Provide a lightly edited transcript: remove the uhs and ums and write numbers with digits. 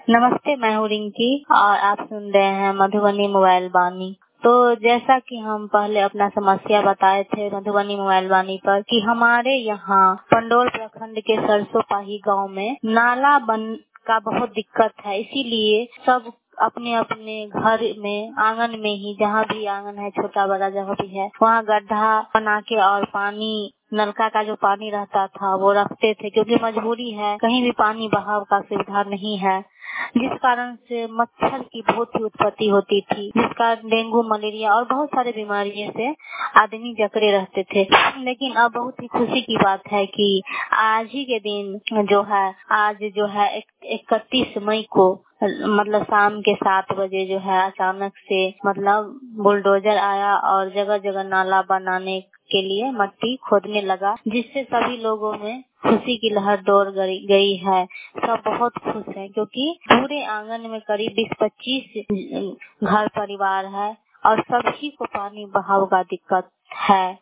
नमस्ते, मैं हूँ रिंकी और आप सुन रहे हैं मधुबनी मोबाइल वाणी। तो जैसा कि हम पहले अपना समस्या बताए थे मधुबनी मोबाइल वाणी पर कि हमारे यहाँ पंडोल प्रखंड के सरसोपाही गांव में नाला बन का बहुत दिक्कत है, इसीलिए सब अपने अपने घर में आंगन में ही, जहाँ भी आंगन है छोटा बड़ा जहाँ भी है वहाँ गड्ढा बना के और पानी नलका का जो पानी रहता था वो रखते थे, क्योंकि मजबूरी है, कहीं भी पानी बहाव का सुविधा नहीं है, जिस कारण से मच्छर की बहुत ही उत्पत्ति होती थी, जिस कारण डेंगू मलेरिया और बहुत सारे बीमारियों से आदमी जकड़े रहते थे। लेकिन अब बहुत ही खुशी की बात है कि आज ही के दिन जो है 31 मई को मतलब शाम के 7 बजे जो है अचानक से मतलब बुलडोजर आया और जगह जगह नाला बनाने के लिए मट्टी खोदने लगा, जिससे सभी लोगों में खुशी की लहर दौड़ गई है। सब बहुत खुश हैं क्योंकि पूरे आंगन में करीब 20-25 घर परिवार है और सभी को पानी बहाव का दिक्कत है।